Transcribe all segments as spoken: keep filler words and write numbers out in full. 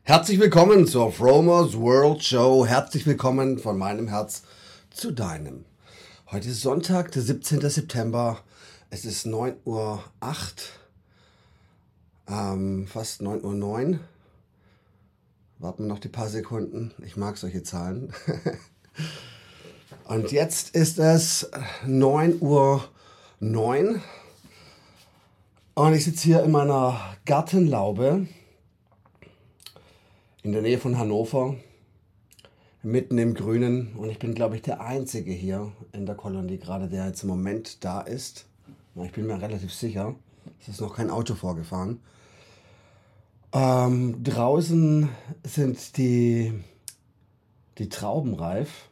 Herzlich willkommen zur Fromers World Show. Herzlich willkommen von meinem Herz zu deinem. Heute ist Sonntag, der siebzehnten September. Es ist neun Uhr acht, ähm, fast neun Uhr neun. Warten wir noch die paar Sekunden. Ich mag solche Zahlen. Und jetzt ist es neun Uhr neun. Und ich sitze hier in meiner Gartenlaube in der Nähe von Hannover, mitten im Grünen. Und ich bin, glaube ich, der Einzige hier in der Kolonie gerade, der jetzt im Moment da ist. Ich bin mir relativ sicher. Es ist noch kein Auto vorgefahren. Ähm, draußen sind die, die Trauben reif.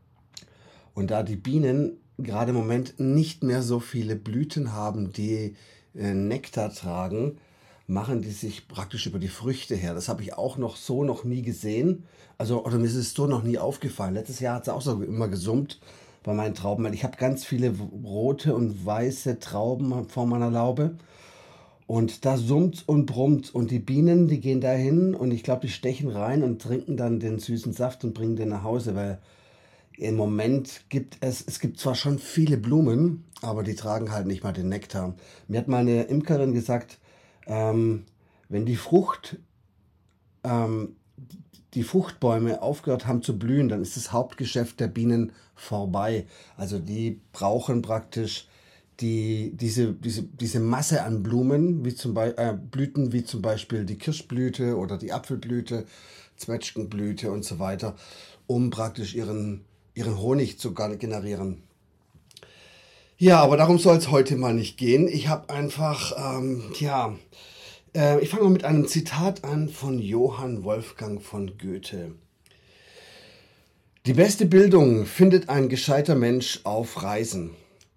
Und da die Bienen gerade im Moment nicht mehr so viele Blüten haben, die äh, Nektar tragen, machen die sich praktisch über die Früchte her. Das habe ich auch noch so noch nie gesehen. Also, oder mir ist es so noch nie aufgefallen. Letztes Jahr hat es auch so immer gesummt bei meinen Trauben, weil ich habe ganz viele rote und weiße Trauben vor meiner Laube. Und da summt und brummt. Und die Bienen, die gehen da hin und ich glaube, die stechen rein und trinken dann den süßen Saft und bringen den nach Hause, weil im Moment gibt es, es gibt zwar schon viele Blumen, aber die tragen halt nicht mal den Nektar. Mir hat mal eine Imkerin gesagt, Ähm, wenn die Frucht, ähm, die Fruchtbäume aufgehört haben zu blühen, dann ist das Hauptgeschäft der Bienen vorbei. Also die brauchen praktisch die, diese, diese, diese Masse an Blumen, wie zum Beispiel, äh, Blüten, wie zum Beispiel die Kirschblüte oder die Apfelblüte, Zwetschgenblüte und so weiter, um praktisch ihren, ihren Honig zu generieren. Ja, aber darum soll es heute mal nicht gehen. Ich habe einfach, ähm, ja, äh, ich fange mal mit einem Zitat an von Johann Wolfgang von Goethe. Die beste Bildung findet ein gescheiter Mensch auf Reisen.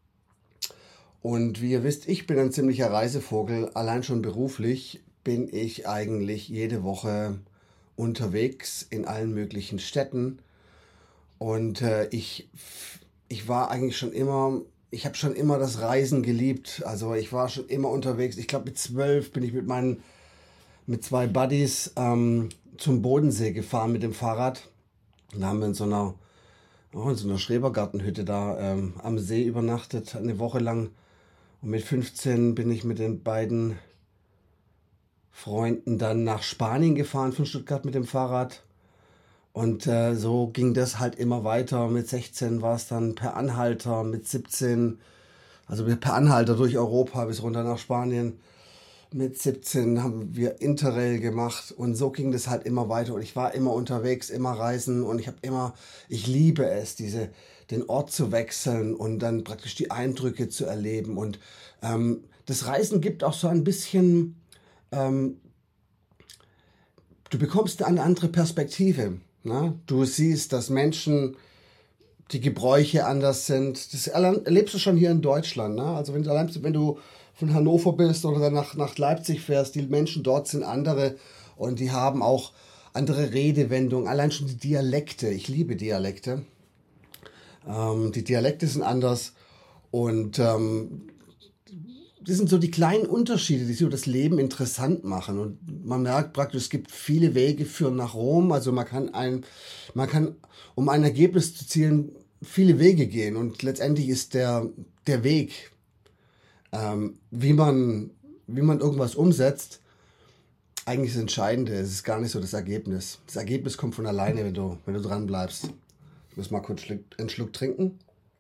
Und wie ihr wisst, ich bin ein ziemlicher Reisevogel. Allein schon beruflich bin ich eigentlich jede Woche unterwegs in allen möglichen Städten. Und äh, ich, ich war eigentlich schon immer... Ich habe schon immer das Reisen geliebt. Also ich war schon immer unterwegs. Ich glaube mit zwölf bin ich mit meinen mit zwei Buddies ähm, zum Bodensee gefahren mit dem Fahrrad. Da haben wir in so einer, oh, in so einer Schrebergartenhütte da ähm, am See übernachtet, eine Woche lang. Und mit fünfzehn bin ich mit den beiden Freunden dann nach Spanien gefahren von Stuttgart mit dem Fahrrad. Und äh, so ging das halt immer weiter. Mit sechzehn war es dann per Anhalter, mit siebzehn, also per Anhalter durch Europa bis runter nach Spanien. Mit siebzehn haben wir Interrail gemacht und so ging das halt immer weiter. Und ich war immer unterwegs, immer reisen und ich habe immer, ich liebe es, diese, den Ort zu wechseln und dann praktisch die Eindrücke zu erleben. Und ähm, das Reisen gibt auch so ein bisschen, ähm, du bekommst eine andere Perspektive. Na, du siehst, dass Menschen, die Gebräuche anders sind. Das erlebst du schon hier in Deutschland. Ne? Also wenn du, allein, wenn du von Hannover bist oder dann nach, nach Leipzig fährst, die Menschen dort sind andere und die haben auch andere Redewendungen. Allein schon die Dialekte. Ich liebe Dialekte. Ähm, die Dialekte sind anders und ähm, das sind so die kleinen Unterschiede, die so das Leben interessant machen. Und man merkt praktisch, es gibt viele Wege führen nach Rom. Also man kann ein, man kann, um ein Ergebnis zu zielen, viele Wege gehen. Und letztendlich ist der, der Weg, ähm, wie man, wie man irgendwas umsetzt, eigentlich das Entscheidende. Es ist gar nicht so das Ergebnis. Das Ergebnis kommt von alleine, wenn du, wenn du dran bleibst. Ich muss mal kurz einen Schluck trinken.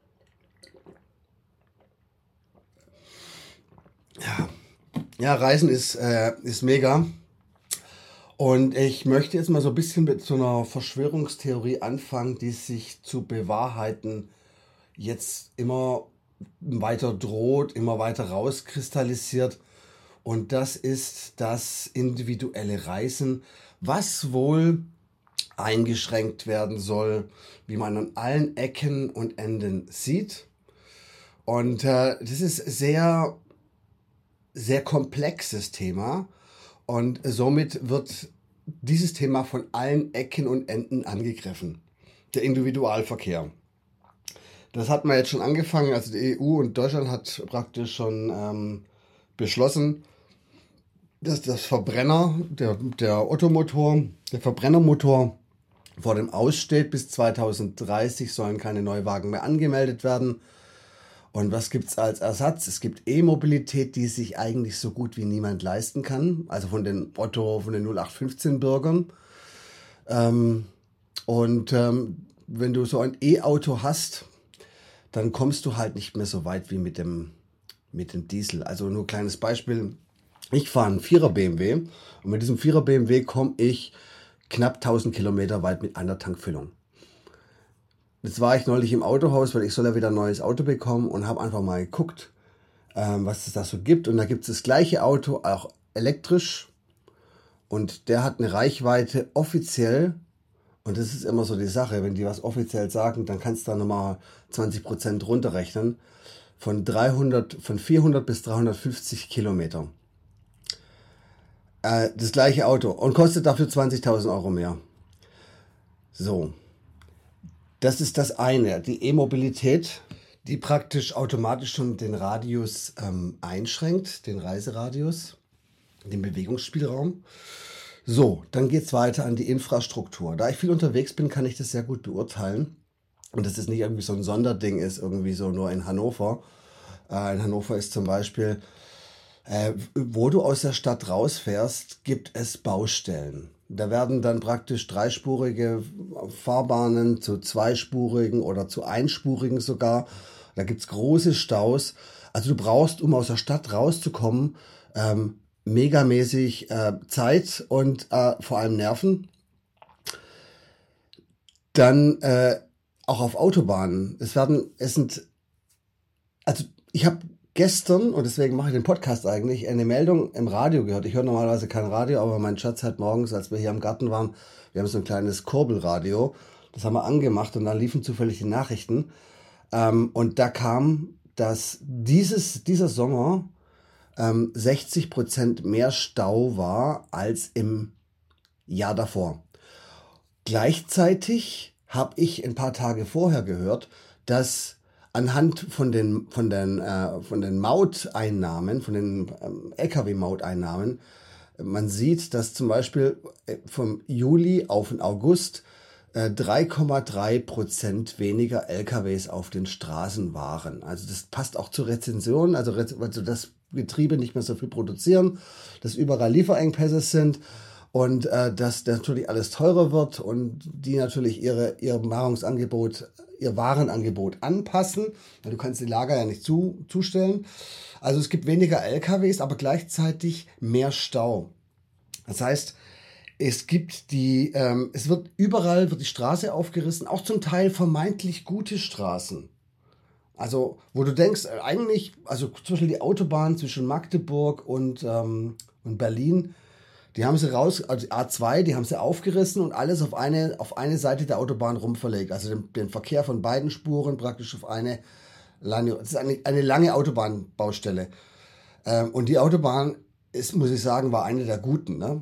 Ja, ja, Reisen ist, äh, ist mega. Und ich möchte jetzt mal so ein bisschen mit so einer Verschwörungstheorie anfangen, die sich zu bewahrheiten jetzt immer weiter droht, immer weiter rauskristallisiert. Und das ist das individuelle Reisen, was wohl eingeschränkt werden soll, wie man an allen Ecken und Enden sieht. Und äh, das ist sehr... sehr komplexes Thema und somit wird dieses Thema von allen Ecken und Enden angegriffen. Der Individualverkehr. Das hat man jetzt schon angefangen, also die E U und Deutschland hat praktisch schon ähm, beschlossen, dass das Verbrenner, der, der Ottomotor, der Verbrennermotor vor dem Aus steht. Bis zweitausenddreißig sollen keine Neuwagen mehr angemeldet werden. Und was gibt es als Ersatz? Es gibt E-Mobilität, die sich eigentlich so gut wie niemand leisten kann. Also von den Otto, von den null acht fünfzehn Bürgern. Ähm, und ähm, wenn du so ein E-Auto hast, dann kommst du halt nicht mehr so weit wie mit dem, mit dem Diesel. Also nur ein kleines Beispiel. Ich fahre einen Vierer B M W und mit diesem Vierer B M W komme ich knapp tausend Kilometer weit mit einer Tankfüllung. Jetzt war ich neulich im Autohaus, weil ich soll ja wieder ein neues Auto bekommen und habe einfach mal geguckt, ähm, was es da so gibt. Und da gibt es das gleiche Auto, auch elektrisch. Und der hat eine Reichweite offiziell. Und das ist immer so die Sache, wenn die was offiziell sagen, dann kannst du da nochmal zwanzig Prozent runterrechnen. Von dreihundert, von vierhundert bis dreihundertfünfzig Kilometer. Äh, das gleiche Auto und kostet dafür zwanzigtausend Euro mehr. So. Das ist das eine, die E-Mobilität, die praktisch automatisch schon den Radius ähm, einschränkt, den Reiseradius, den Bewegungsspielraum. So, dann geht es weiter an die Infrastruktur. Da ich viel unterwegs bin, kann ich das sehr gut beurteilen. Und dass es nicht irgendwie so ein Sonderding ist, irgendwie so nur in Hannover. Äh, in Hannover ist zum Beispiel, äh, wo du aus der Stadt rausfährst, gibt es Baustellen. Da werden dann praktisch dreispurige Fahrbahnen zu zweispurigen oder zu einspurigen sogar. Da gibt's große Staus. Also du brauchst, um aus der Stadt rauszukommen, ähm, megamäßig äh, Zeit und äh, vor allem Nerven. Dann äh, auch auf Autobahnen. Es werden, es sind, also ich habe gestern, und deswegen mache ich den Podcast eigentlich, eine Meldung im Radio gehört. Ich höre normalerweise kein Radio, aber mein Schatz hat morgens, als wir hier im Garten waren, wir haben so ein kleines Kurbelradio, das haben wir angemacht und dann liefen zufällig die Nachrichten. Ähm, und da kam, dass dieses, dieser Sommer ähm, sechzig Prozent mehr Stau war als im Jahr davor. Gleichzeitig habe ich ein paar Tage vorher gehört, dass anhand von den, von den, äh, von den Mauteinnahmen, von den ähm, L K W-Mauteinnahmen, man sieht, dass zum Beispiel vom Juli auf den August äh, drei Komma drei Prozent weniger L K Ws auf den Straßen waren. Also das passt auch zur Rezension, also, also dass Betriebe nicht mehr so viel produzieren, dass überall Lieferengpässe sind. Und äh, dass natürlich alles teurer wird und die natürlich ihre, ihr Nahrungsangebot, ihr Warenangebot anpassen. Weil du kannst die Lager ja nicht zu, zustellen. Also es gibt weniger L K Ws, aber gleichzeitig mehr Stau. Das heißt, es gibt die, ähm, es wird überall wird die Straße aufgerissen, auch zum Teil vermeintlich gute Straßen. Also wo du denkst, eigentlich, also zum Beispiel die Autobahn zwischen Magdeburg und, ähm, und Berlin, die haben sie raus, also A zwei, die haben sie aufgerissen und alles auf eine, auf eine Seite der Autobahn rumverlegt. Also den, den Verkehr von beiden Spuren praktisch auf eine lange, das ist eine, eine lange Autobahnbaustelle. Ähm, und die Autobahn ist, muss ich sagen, war eine der guten, ne?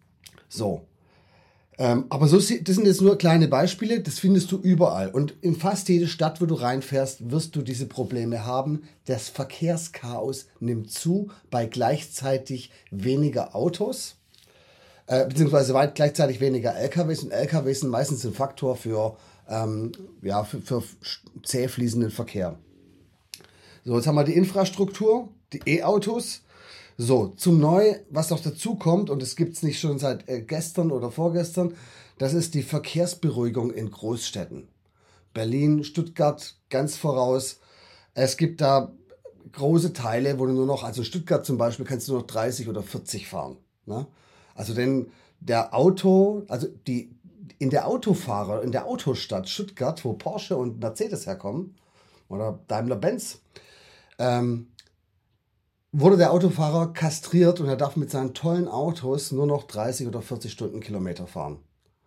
So. Ähm, aber so, das sind jetzt nur kleine Beispiele, das findest du überall. Und in fast jede Stadt, wo du reinfährst, wirst du diese Probleme haben. Das Verkehrschaos nimmt zu bei gleichzeitig weniger Autos. Äh, beziehungsweise weit gleichzeitig weniger L K Ws und L K Ws sind meistens ein Faktor für, ähm, ja, für, für zäh fließenden Verkehr. So, jetzt haben wir die Infrastruktur, die E-Autos. So, zum Neu, was noch dazu kommt, und das gibt's nicht schon seit äh, gestern oder vorgestern, das ist die Verkehrsberuhigung in Großstädten. Berlin, Stuttgart ganz voraus. Es gibt da große Teile, wo du nur noch, also Stuttgart zum Beispiel, kannst du nur noch dreißig oder vierzig fahren, ne? Also denn der Auto, also die in der Autofahrer, in der Autostadt Stuttgart, wo Porsche und Mercedes herkommen, oder Daimler-Benz, ähm, wurde der Autofahrer kastriert und er darf mit seinen tollen Autos nur noch dreißig oder vierzig Stundenkilometer fahren.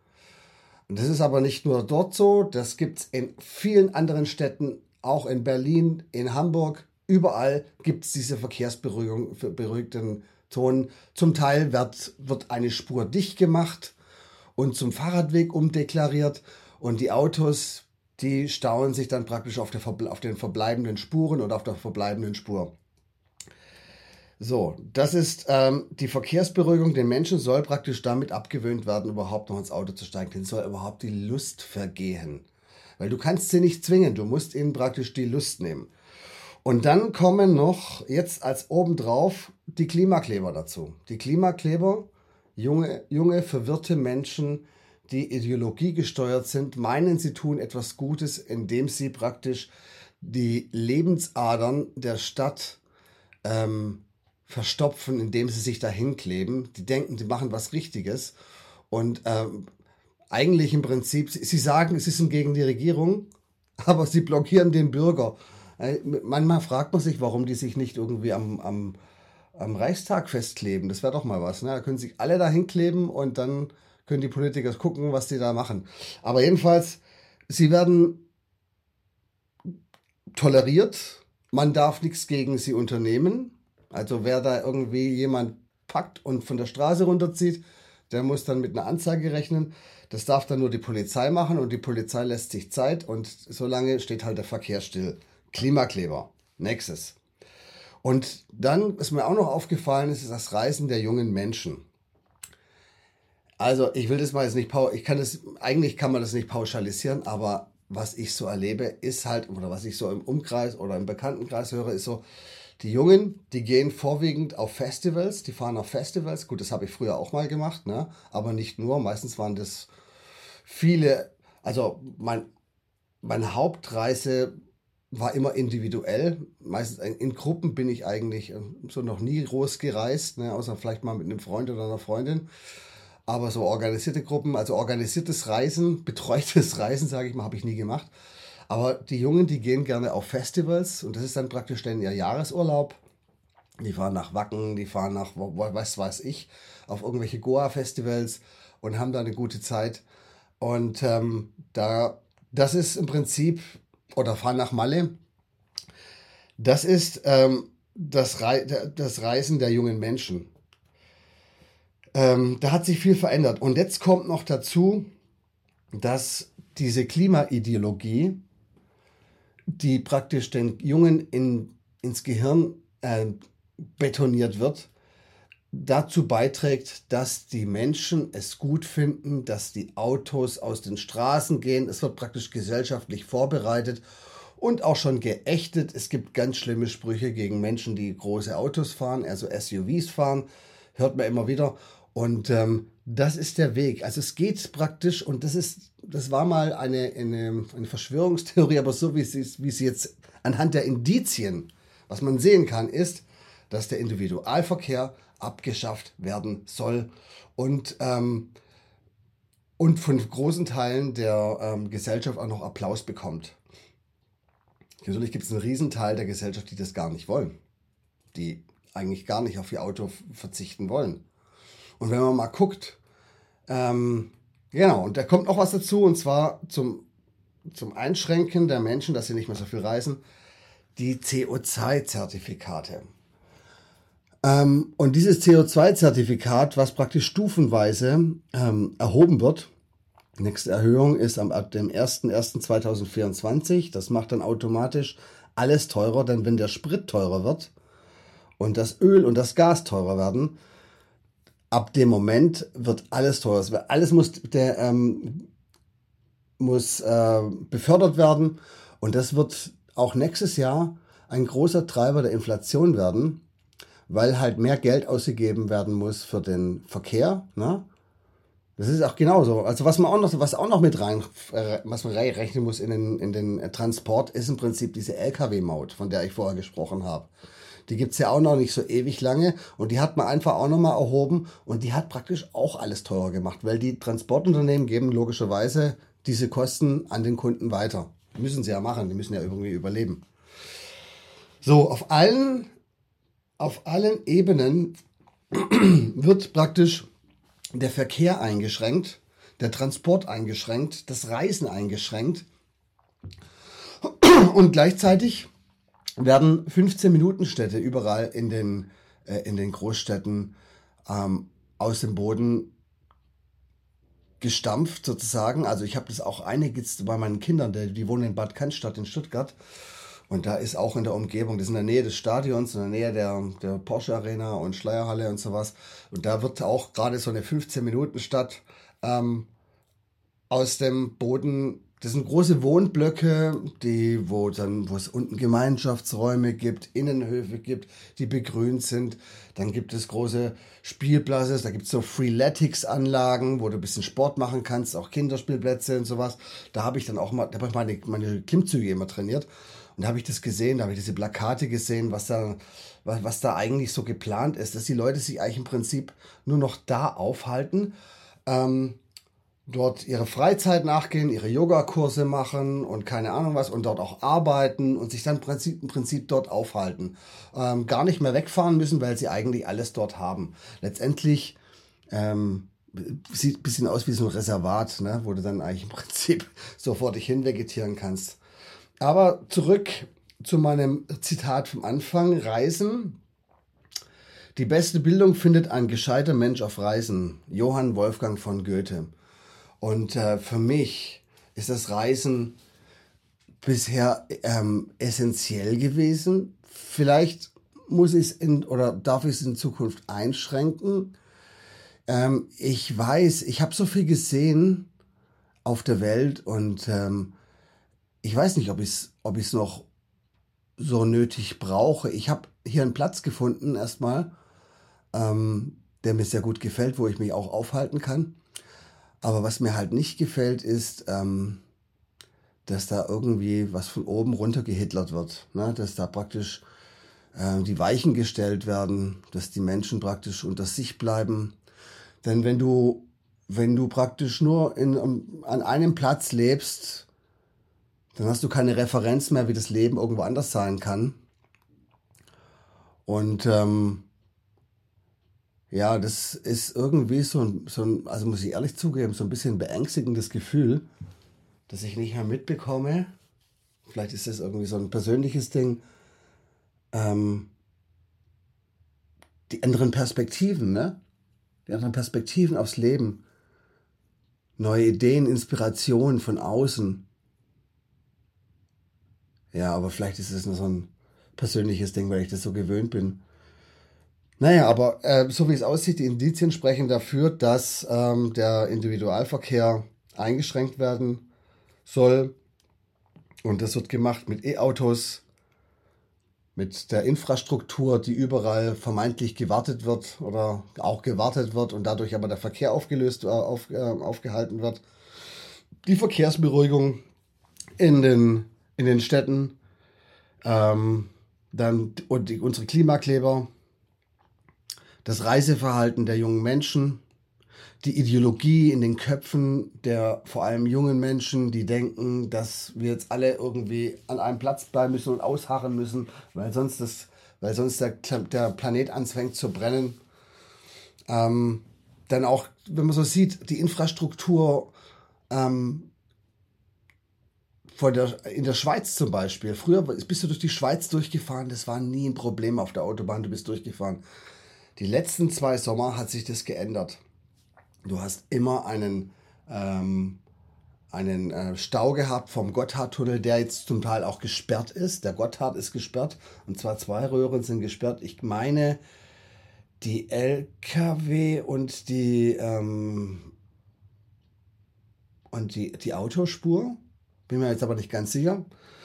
Und das ist aber nicht nur dort so, das gibt's in vielen anderen Städten, auch in Berlin, in Hamburg, überall gibt's diese Verkehrsberuhigung, beruhigten Ton. Zum Teil wird, wird eine Spur dicht gemacht und zum Fahrradweg umdeklariert und die Autos, die stauen sich dann praktisch auf, der, auf den verbleibenden Spuren oder auf der verbleibenden Spur. So, das ist ähm, die Verkehrsberuhigung. Den Menschen soll praktisch damit abgewöhnt werden, überhaupt noch ins Auto zu steigen. Denen soll überhaupt die Lust vergehen. Weil du kannst sie nicht zwingen, du musst ihnen praktisch die Lust nehmen. Und dann kommen noch jetzt als obendrauf die Klimakleber dazu. Die Klimakleber, junge, junge, verwirrte Menschen, die ideologiegesteuert sind, meinen, sie tun etwas Gutes, indem sie praktisch die Lebensadern der Stadt ähm, verstopfen, indem sie sich dahin kleben. Die denken, die machen was Richtiges. Und ähm, eigentlich im Prinzip, sie, sie sagen, sie sind gegen die Regierung, aber sie blockieren den Bürger. Äh, manchmal fragt man sich, warum die sich nicht irgendwie am, am, am Reichstag festkleben. Das wäre doch mal was. Ne? Da können sich alle dahin kleben und dann können die Politiker gucken, was die da machen. Aber jedenfalls, sie werden toleriert. Man darf nichts gegen sie unternehmen. Also wer da irgendwie jemand packt und von der Straße runterzieht, der muss dann mit einer Anzeige rechnen. Das darf dann nur die Polizei machen und die Polizei lässt sich Zeit und solange steht halt der Verkehr still. Klimakleber. Nächstes. Und dann ist mir auch noch aufgefallen, ist das Reisen der jungen Menschen. Also ich will das mal jetzt nicht, ich kann das, eigentlich kann man das nicht pauschalisieren, aber was ich so erlebe, ist halt, oder was ich so im Umkreis oder im Bekanntenkreis höre, ist so, die Jungen, die gehen vorwiegend auf Festivals, die fahren auf Festivals. Gut, das habe ich früher auch mal gemacht, ne? Aber nicht nur. Meistens waren das viele, also mein, meine Hauptreise war immer individuell. Meistens in, in Gruppen bin ich eigentlich so noch nie groß gereist, ne? Außer vielleicht mal mit einem Freund oder einer Freundin. Aber so organisierte Gruppen, also organisiertes Reisen, betreutes Reisen, sage ich mal, habe ich nie gemacht. Aber die Jungen, die gehen gerne auf Festivals und das ist dann praktisch dann ihr Jahresurlaub. Die fahren nach Wacken, die fahren nach, was weiß ich, auf irgendwelche Goa-Festivals und haben da eine gute Zeit. Und ähm, da, das ist im Prinzip, oder fahren nach Malle, das ist ähm, das, Re das Reisen der jungen Menschen. Ähm, da hat sich viel verändert. Und jetzt kommt noch dazu, dass diese Klimaideologie, die praktisch den Jungen in, ins Gehirn äh, betoniert wird, dazu beiträgt, dass die Menschen es gut finden, dass die Autos aus den Straßen gehen. Es wird praktisch gesellschaftlich vorbereitet und auch schon geächtet. Es gibt ganz schlimme Sprüche gegen Menschen, die große Autos fahren, also S U Vs fahren, hört man immer wieder. Und ähm, das ist der Weg. Also es geht praktisch, und das ist, das war mal eine, eine, eine Verschwörungstheorie, aber so wie sie, wie sie jetzt anhand der Indizien, was man sehen kann, ist, dass der Individualverkehr abgeschafft werden soll und, ähm, und von großen Teilen der ähm, Gesellschaft auch noch Applaus bekommt. Natürlich gibt es einen Riesenteil der Gesellschaft, die das gar nicht wollen, die eigentlich gar nicht auf ihr Auto verzichten wollen. Und wenn man mal guckt, ähm, genau, und da kommt noch was dazu, und zwar zum, zum Einschränken der Menschen, dass sie nicht mehr so viel reisen, die C O zwei Zertifikate. Ähm, und dieses C O zwei Zertifikat, was praktisch stufenweise ähm, erhoben wird, nächste Erhöhung ist am, ab dem ersten ersten zweitausendvierundzwanzig, das macht dann automatisch alles teurer, denn wenn der Sprit teurer wird und das Öl und das Gas teurer werden, ab dem Moment wird alles teurer. Alles muss, der, ähm, muss äh, befördert werden und das wird auch nächstes Jahr ein großer Treiber der Inflation werden, weil halt mehr Geld ausgegeben werden muss für den Verkehr. Ne? Das ist auch genauso. Also was man auch noch, was auch noch mit rein, äh, was man rechnen muss in den, in den Transport, ist im Prinzip diese L K W-Maut, von der ich vorher gesprochen habe. Die gibt's ja auch noch nicht so ewig lange und die hat man einfach auch nochmal erhoben und die hat praktisch auch alles teurer gemacht, weil die Transportunternehmen geben logischerweise diese Kosten an den Kunden weiter. Müssen sie ja machen, die müssen ja irgendwie überleben. So, auf allen, auf allen Ebenen wird praktisch der Verkehr eingeschränkt, der Transport eingeschränkt, das Reisen eingeschränkt und gleichzeitig werden fünfzehn-Minuten-Städte überall in den, äh, in den Großstädten ähm, aus dem Boden gestampft sozusagen. Also ich habe das auch einige bei meinen Kindern, die, die wohnen in Bad Cannstatt in Stuttgart Und da ist auch in der Umgebung, das ist in der Nähe des Stadions, in der Nähe der, der Porsche Arena und Schleierhalle und sowas. Und da wird auch gerade so eine fünfzehn-Minuten-Stadt ähm, aus dem Boden. Das sind große Wohnblöcke, die, wo dann, wo es unten Gemeinschaftsräume gibt, Innenhöfe gibt, die begrünt sind. Dann gibt es große Spielplätze, da gibt es so Freeletics-Anlagen, wo du ein bisschen Sport machen kannst, auch Kinderspielplätze und sowas. Da habe ich dann auch mal, da habe ich meine, meine Klimmzüge immer trainiert. Und da habe ich das gesehen, da habe ich diese Plakate gesehen, was da, was, was da eigentlich so geplant ist, dass die Leute sich eigentlich im Prinzip nur noch da aufhalten, ähm, dort ihre Freizeit nachgehen, ihre Yogakurse machen und keine Ahnung was und dort auch arbeiten und sich dann im Prinzip, im Prinzip dort aufhalten. Ähm, gar nicht mehr wegfahren müssen, weil sie eigentlich alles dort haben. Letztendlich ähm, sieht ein bisschen aus wie so ein Reservat, ne, wo du dann eigentlich im Prinzip so vor dich hin vegetieren kannst. Aber zurück zu meinem Zitat vom Anfang. Reisen. Die beste Bildung findet ein gescheiter Mensch auf Reisen. Johann Wolfgang von Goethe. Und äh, für mich ist das Reisen bisher ähm, essentiell gewesen. Vielleicht muss ich es in oder darf ich es in Zukunft einschränken. Ähm, ich weiß, ich habe so viel gesehen auf der Welt und ähm, ich weiß nicht, ob ich es ob ich's noch so nötig brauche. Ich habe hier einen Platz gefunden erstmal, ähm, der mir sehr gut gefällt, wo ich mich auch aufhalten kann. Aber was mir halt nicht gefällt, ist, ähm, dass da irgendwie was von oben runter gehitlert wird. Ne? Dass da praktisch äh, die Weichen gestellt werden, dass die Menschen praktisch unter sich bleiben. Denn wenn du, wenn du praktisch nur in, um, an einem Platz lebst, dann hast du keine Referenz mehr, wie das Leben irgendwo anders sein kann. Und ähm, ja, das ist irgendwie so ein, so ein, also muss ich ehrlich zugeben, so ein bisschen beängstigendes Gefühl, dass ich nicht mehr mitbekomme. Vielleicht ist das irgendwie so ein persönliches Ding. Ähm, die anderen Perspektiven, ne? Die anderen Perspektiven aufs Leben. Neue Ideen, Inspirationen von außen. Ja, aber vielleicht ist es nur so ein persönliches Ding, weil ich das so gewöhnt bin. Naja, aber äh, so wie es aussieht, die Indizien sprechen dafür, dass ähm, der Individualverkehr eingeschränkt werden soll. Und das wird gemacht mit E-Autos, mit der Infrastruktur, die überall vermeintlich gewartet wird oder auch gewartet wird und dadurch aber der Verkehr aufgelöst, äh, auf, äh, aufgehalten wird. Die Verkehrsberuhigung in den, in den Städten, ähm, dann und die, unsere Klimakleber, das Reiseverhalten der jungen Menschen, die Ideologie in den Köpfen der vor allem jungen Menschen, die denken, dass wir jetzt alle irgendwie an einem Platz bleiben müssen und ausharren müssen, weil sonst, das, weil sonst der, der Planet anfängt zu brennen. Ähm, dann auch, wenn man so sieht, die Infrastruktur ähm, von der, in der Schweiz zum Beispiel. Früher bist du durch die Schweiz durchgefahren, das war nie ein Problem auf der Autobahn, du bist durchgefahren. Die letzten zwei Sommer hat sich das geändert. Du hast immer einen, ähm, einen äh, Stau gehabt vom Gotthardtunnel, der jetzt zum Teil auch gesperrt ist. Der Gotthard ist gesperrt und zwar zwei Röhren sind gesperrt. Ich meine, die L K W und die, ähm, und die, die Autospur. Bin mir jetzt aber nicht ganz sicher.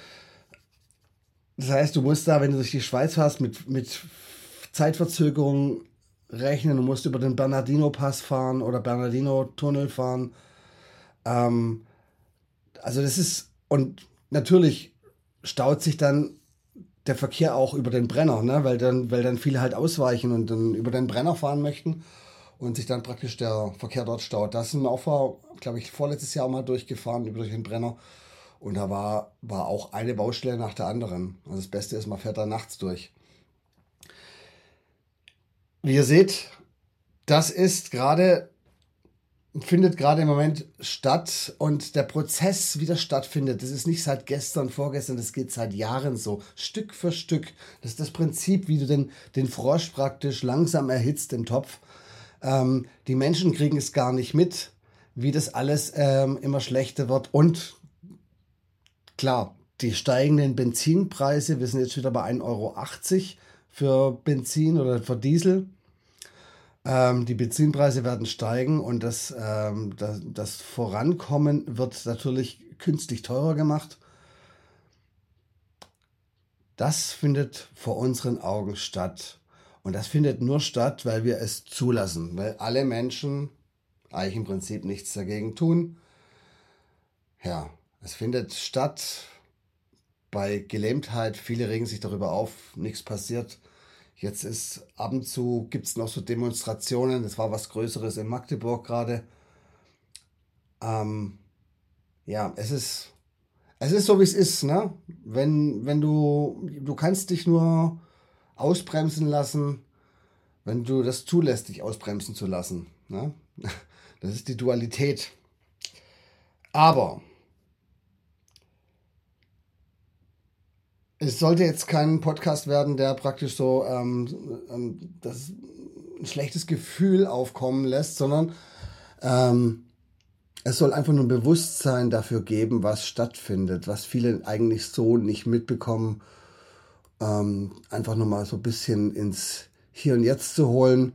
Das heißt, du musst da, wenn du durch die Schweiz fährst, mit, mit Zeitverzögerung rechnen. Du musst über den Bernardino-Pass fahren oder Bernardino-Tunnel fahren. Ähm, also das ist, und natürlich staut sich dann der Verkehr auch über den Brenner, ne? Weil dann, weil dann viele halt ausweichen und dann über den Brenner fahren möchten und sich dann praktisch der Verkehr dort staut. Da sind wir auch vor, glaube ich, vorletztes Jahr mal durchgefahren, über durch den Brenner. Und da war, war auch eine Baustelle nach der anderen. Also das Beste ist, man fährt da nachts durch. Wie ihr seht, das ist gerade, findet gerade im Moment statt und der Prozess, wie das stattfindet, das ist nicht seit gestern, vorgestern, das geht seit Jahren so, Stück für Stück. Das ist das Prinzip, wie du den, den Frosch praktisch langsam erhitzt im Topf. Ähm, die Menschen kriegen es gar nicht mit, wie das alles ähm, immer schlechter wird und klar, die steigenden Benzinpreise, wir sind jetzt wieder bei ein Euro achtzig für Benzin oder für Diesel. Ähm, die Benzinpreise werden steigen und das, ähm, das, das Vorankommen wird natürlich künstlich teurer gemacht. Das findet vor unseren Augen statt. Und das findet nur statt, weil wir es zulassen, weil alle Menschen eigentlich im Prinzip nichts dagegen tun. Ja, es findet statt bei Gelähmtheit. Viele regen sich darüber auf, nichts passiert. Jetzt ist ab und zu, gibt es noch so Demonstrationen. Das war was Größeres in Magdeburg gerade. Ähm, ja, es ist, es ist so, wie es ist, ne? Wenn, wenn du, du kannst dich nur ausbremsen lassen, wenn du das zulässt, dich ausbremsen zu lassen. Ne? Das ist die Dualität. Aber es sollte jetzt kein Podcast werden, der praktisch so ähm, ähm, das ein schlechtes Gefühl aufkommen lässt, sondern ähm, es soll einfach nur ein Bewusstsein dafür geben, was stattfindet, was viele eigentlich so nicht mitbekommen. Ähm, einfach nur mal so ein bisschen ins Hier und Jetzt zu holen.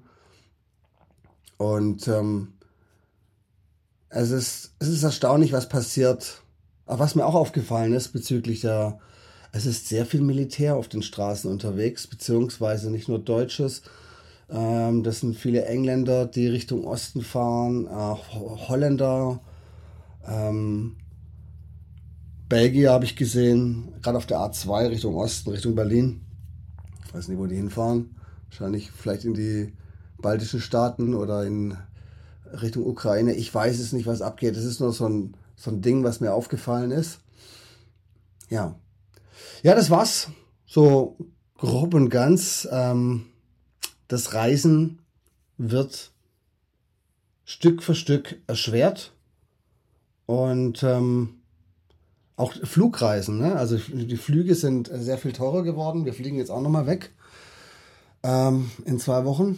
Und ähm, es ist, es ist erstaunlich, was passiert. Aber was mir auch aufgefallen ist bezüglich der, es ist sehr viel Militär auf den Straßen unterwegs, beziehungsweise nicht nur Deutsches. Ähm, das sind viele Engländer, die Richtung Osten fahren, auch Holländer, ähm, Belgier habe ich gesehen, gerade auf der A zwei Richtung Osten, Richtung Berlin. Ich weiß nicht, wo die hinfahren. Wahrscheinlich vielleicht in die baltischen Staaten oder in Richtung Ukraine. Ich weiß es nicht, was abgeht. Das ist nur so ein, so ein Ding, was mir aufgefallen ist. Ja. Ja, das war's. So grob und ganz. Ähm, das Reisen wird Stück für Stück erschwert. Und ähm, auch Flugreisen, ne? Also die Flüge sind sehr viel teurer geworden. Wir fliegen jetzt auch nochmal weg ähm, in zwei Wochen.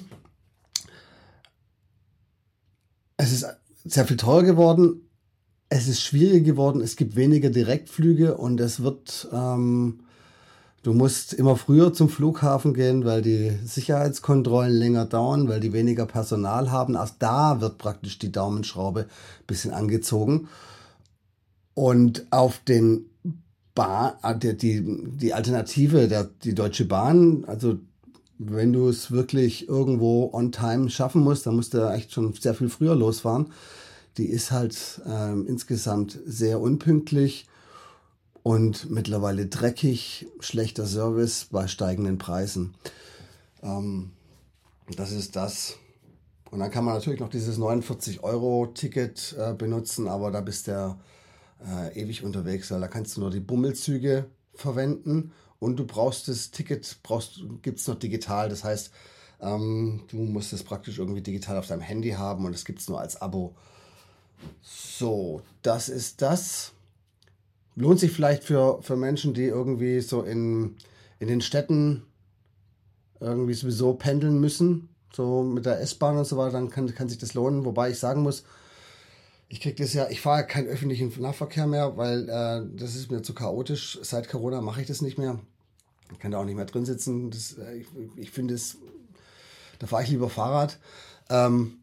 Es ist sehr viel teurer geworden. Es ist schwieriger geworden. Es gibt weniger Direktflüge und es wird, ähm, du musst immer früher zum Flughafen gehen, weil die Sicherheitskontrollen länger dauern, weil die weniger Personal haben. Erst da wird praktisch die Daumenschraube ein bisschen angezogen. Und auf den Bahn, die, die, die Alternative, der, die Deutsche Bahn, also wenn du es wirklich irgendwo on time schaffen musst, dann musst du echt schon sehr viel früher losfahren. Die ist halt ähm, insgesamt sehr unpünktlich und mittlerweile dreckig, schlechter Service bei steigenden Preisen. Ähm, das ist das. Und dann kann man natürlich noch dieses neunundvierzig Euro Ticket äh, benutzen, aber da bist du äh, ewig unterwegs, weil da kannst du nur die Bummelzüge verwenden und du brauchst das Ticket, brauchst, gibt es noch digital, das heißt, ähm, du musst es praktisch irgendwie digital auf deinem Handy haben und es gibt es nur als Abo. So, das ist das. Lohnt sich vielleicht für, für Menschen, die irgendwie so in, in den Städten irgendwie sowieso pendeln müssen, so mit der S-Bahn und so weiter, dann kann, kann sich das lohnen, wobei ich sagen muss, ich kriege das ja, ich fahre ja keinen öffentlichen Nahverkehr mehr, weil äh, das ist mir zu chaotisch. Seit Corona mache ich das nicht mehr. Ich kann da auch nicht mehr drin sitzen. Das, äh, ich ich finde es, da fahre ich lieber Fahrrad. Ähm,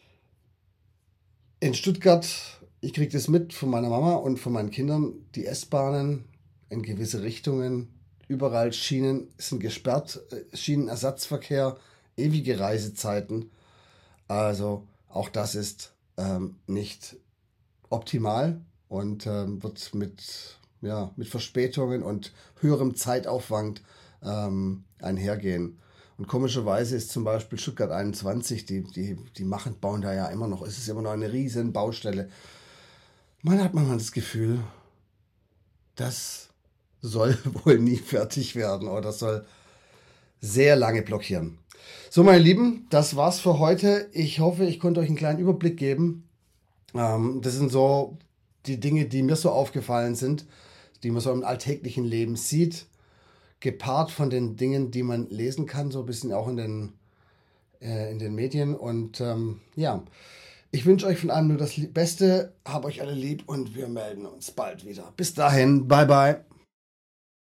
in Stuttgart, ich kriege das mit von meiner Mama und von meinen Kindern, die S-Bahnen in gewisse Richtungen, überall Schienen sind gesperrt, äh, Schienenersatzverkehr, ewige Reisezeiten. Also auch das ist ähm, nicht optimal und ähm, wird mit, ja, mit Verspätungen und höherem Zeitaufwand ähm, einhergehen. Und komischerweise ist zum Beispiel Stuttgart einundzwanzig, die, die, die machen, bauen da ja immer noch, es ist immer noch eine riesen Baustelle. Man hat manchmal das Gefühl, das soll wohl nie fertig werden oder soll sehr lange blockieren. So, meine Lieben, das war's für heute. Ich hoffe, ich konnte euch einen kleinen Überblick geben. Ähm, das sind so die Dinge, die mir so aufgefallen sind, die man so im alltäglichen Leben sieht, gepaart von den Dingen, die man lesen kann, so ein bisschen auch in den, äh, in den Medien. Und ähm, ja, ich wünsche euch von allem nur das Beste, hab euch alle lieb und wir melden uns bald wieder. Bis dahin, bye bye.